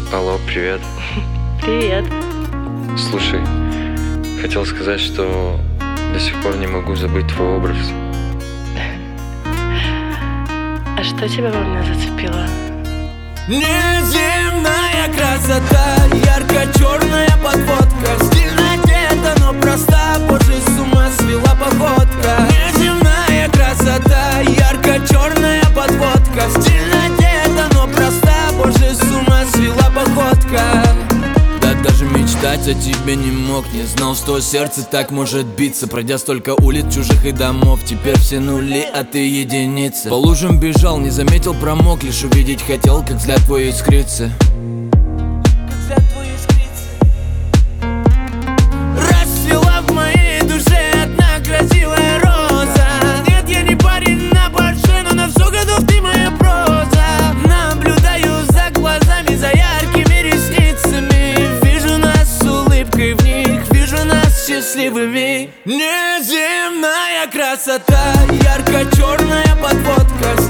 Алло, привет. Привет. Слушай, хотел сказать, что до сих пор не могу забыть твой образ. А что тебя во мне зацепило? Неземная красота, ярко-черная подводка, стильно одета, но проста, боже, с ума свела походка. Неземная красота, ярко-черная подводка, стильно одета, но проста, боже, с ума свела походка. Да даже мечтать о тебе не мог, не знал, что сердце так может биться. Пройдя столько улиц чужих и домов, теперь все нули, а ты единица. По лужам бежал, не заметил, промок, лишь увидеть хотел, как взгляд твой искрится. Расцвела в моей душе одна красивая роза. Нет, я не парень на Порше, но на все годов ты моя проза. Наблюдаю за глазами, за яркими ресницами. Вижу нас с улыбкой в них, вижу нас счастливыми. Неземная красота, ярко-черная подводка,